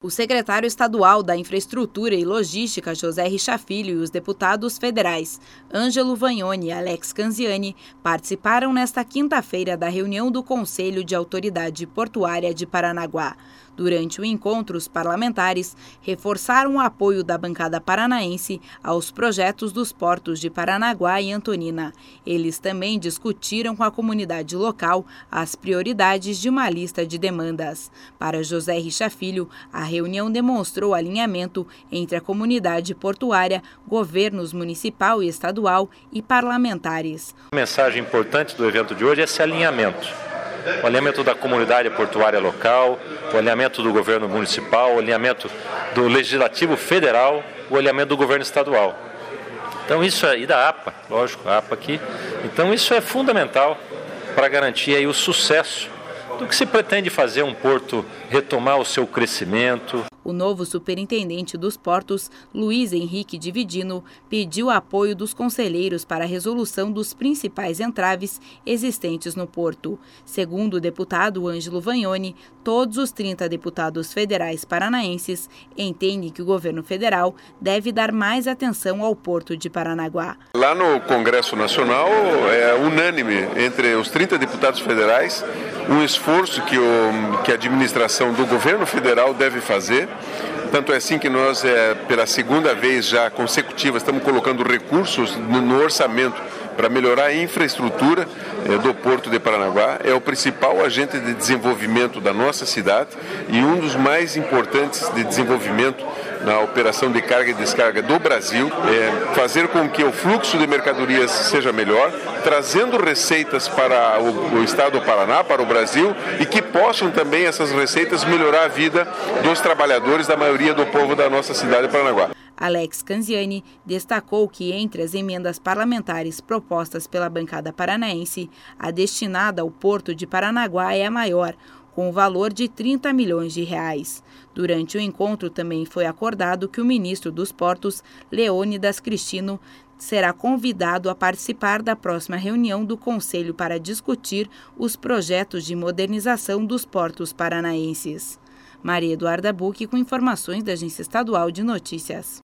O secretário estadual da Infraestrutura e Logística, José Richa Filho, e os deputados federais Ângelo Vagnoni e Alex Canziani participaram nesta quinta-feira da reunião do Conselho de Autoridade Portuária de Paranaguá. Durante o encontro, os parlamentares reforçaram o apoio da bancada paranaense aos projetos dos portos de Paranaguá e Antonina. Eles também discutiram com a comunidade local as prioridades de uma lista de demandas. Para José Richa Filho, a reunião demonstrou alinhamento entre a comunidade portuária, governos municipal e estadual e parlamentares. A mensagem importante do evento de hoje é esse alinhamento. O alinhamento da comunidade portuária local, o alinhamento do governo municipal, o alinhamento do legislativo federal, o alinhamento do governo estadual. Então isso aí da APA, lógico, a APA aqui. Então isso é fundamental para garantir aí o sucesso do que se pretende fazer um porto retomar o seu crescimento. O novo superintendente dos portos, Luiz Henrique Dividino, pediu apoio dos conselheiros para a resolução dos principais entraves existentes no porto. Segundo o deputado Ângelo Vagnoni, todos os 30 deputados federais paranaenses entendem que o governo federal deve dar mais atenção ao porto de Paranaguá. Lá no Congresso Nacional é unânime entre os 30 deputados federais um esforço que a administração do governo federal deve fazer. Tanto é assim que nós, pela segunda vez já consecutiva, estamos colocando recursos no orçamento para melhorar a infraestrutura do Porto de Paranaguá. É o principal agente de desenvolvimento da nossa cidade e um dos mais importantes de desenvolvimento na operação de carga e descarga do Brasil. Fazer com que o fluxo de mercadorias seja melhor, trazendo receitas para o estado do Paraná, para o Brasil, e que possam também essas receitas melhorar a vida dos trabalhadores da maioria do povo da nossa cidade de Paranaguá. Alex Canziani destacou que entre as emendas parlamentares propostas pela bancada paranaense, a destinada ao Porto de Paranaguá é a maior, com o valor de 30 milhões de reais. Durante o encontro também foi acordado que o ministro dos Portos, Leônidas Cristino, será convidado a participar da próxima reunião do Conselho para discutir os projetos de modernização dos portos paranaenses. Maria Eduarda Bucchi com informações da Agência Estadual de Notícias.